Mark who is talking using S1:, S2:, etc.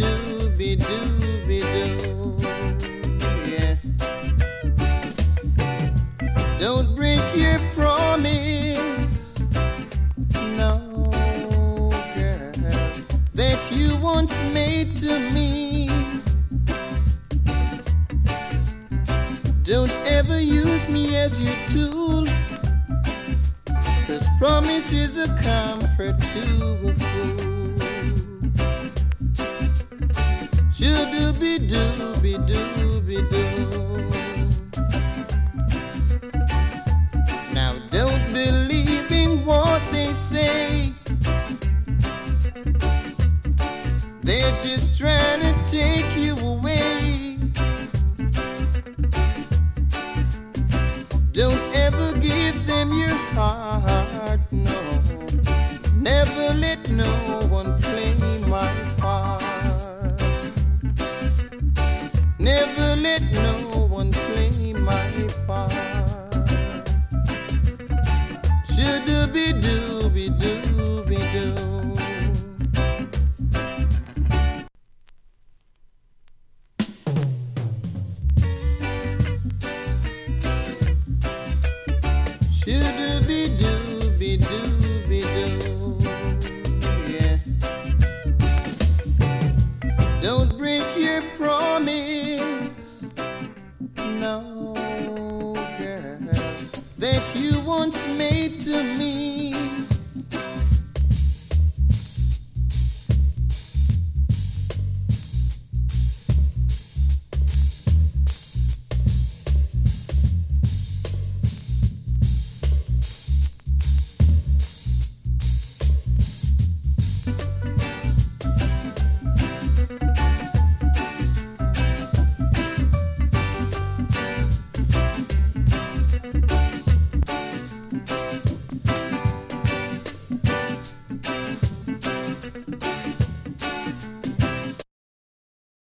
S1: dooby dooby doo. Yeah. Don't break your promise, no, girl, that you once made to me. Don't ever use me as your tool, 'cause promise is a comfort to a fool. Shoo-dooby dooby dooby doo. Now don't believe in what they say. They're just trying to take you away. Don't ever give them your heart, no. Never let no one